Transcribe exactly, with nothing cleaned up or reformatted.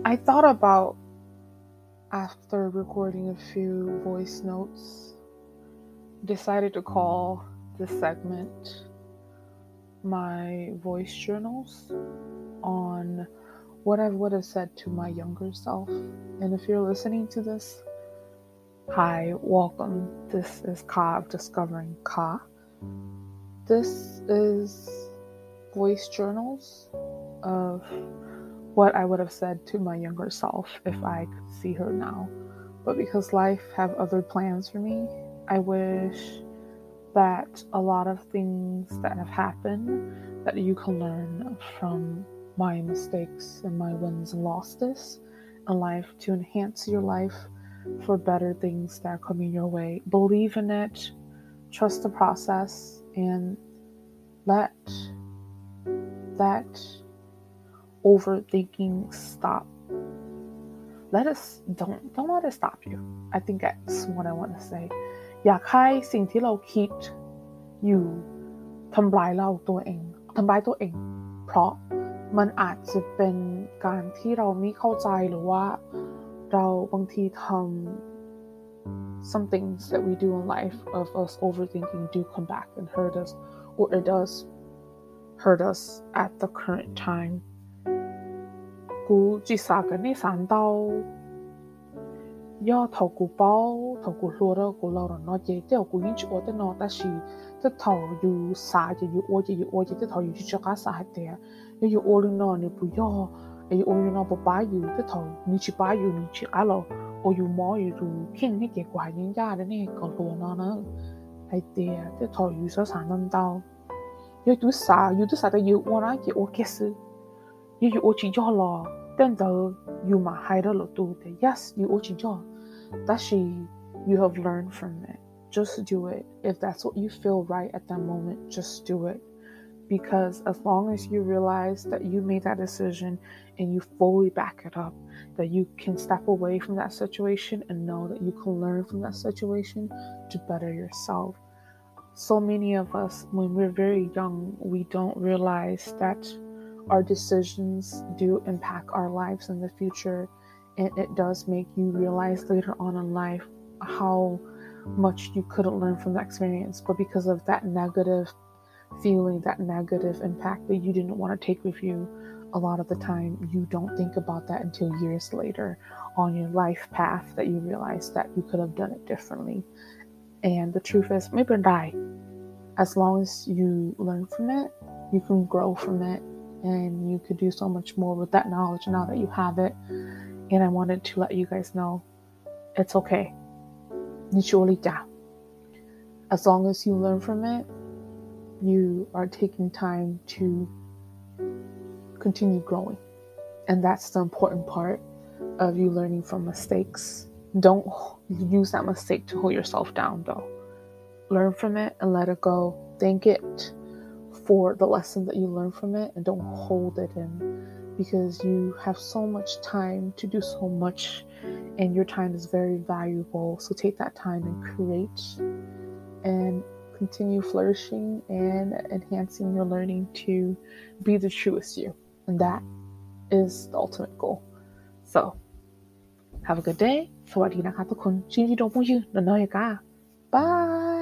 I thought about, after recording a few voice notes, decided to call this segment my voice journals on what I would have said to my younger self. And if you're listening to this, hi, welcome. This is Ka of Discovering Ka. This is voice journals of what I would have said to my younger self if I could see her now. But because life have other plans for me, I wish that a lot of things that have happened, that you can learn from my mistakes and my wins and losses in life to enhance your life for better things that are coming your way. Believe in it, trust the process, and let that overthinking stop. Let us don't don't let it stop you. I think that's what I want to say. อยากให้สิ่งที่เราคิดอยู่ทำลายเราตัวเองทำลายตัวเองเพราะมันอาจจะเป็นการที่เราไม่เข้าใจหรือว่าเราบางทีทำ some things that we do in life of us overthinking do come back and hurt us, or it does hurt us at the current time. กู只三个你三刀要头骨包头骨落了骨老了那些这骨因去我的那但是这头有啥就有我就有我就这头有去这个啥的要有我的那你不要有我的那不把有这头你去把有你去啊了我有毛有就听那结果还人家的那个落那呢还的这头有啥啥能到要有啥有的啥的有我那些我开始要有我去要了但都有嘛还的了多的 yes 有我去要但是 you have learned from it. Just do it. If that's what you feel right at that moment, just do it. Because as long as you realize that you made that decision and you fully back it up, that you can step away from that situation and know that you can learn from that situation to better yourself. So many of us, when we're very young, we don't realize that our decisions do impact our lives in the future. And it does make you realize later on in life how much you couldn't learn from that experience. But because of that negative feeling, that negative impact that you didn't want to take with you, a lot of the time you don't think about that until years later on your life path that you realize that you could have done it differently. And the truth is, maybe die. As long as you learn from it, you can grow from it, and you could do so much more with that knowledge now that you have it. And I wanted to let you guys know it's okay. As long as you learn from it, you are taking time to continue growing. And that's the important part of you learning from mistakes. Don't use that mistake to hold yourself down though. Learn from it and let it go. Thank it for the lesson that you learned from it and don't hold it in. Because you have so much time to do so much and your time is very valuable. So take that time and create and continue flourishing and enhancing your learning to be the truest you. And that is the ultimate goal. So have a good day. สวัสดีนะคะทุกคนชินจิโดมุยุนนอยกา Bye.